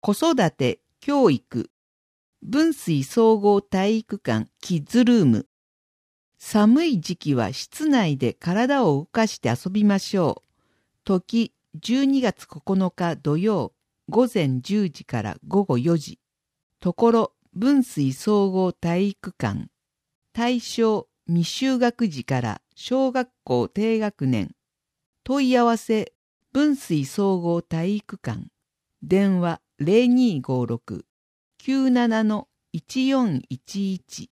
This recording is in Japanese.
子育て、教育、分水総合体育館キッズルーム。寒い時期は室内で体を動かして遊びましょう。時、12月9日土曜、午前10時から午後4時。ところ、分水総合体育館。対象、未就学児から小学校低学年。問い合わせ、分水総合体育館。電話0256-97-1411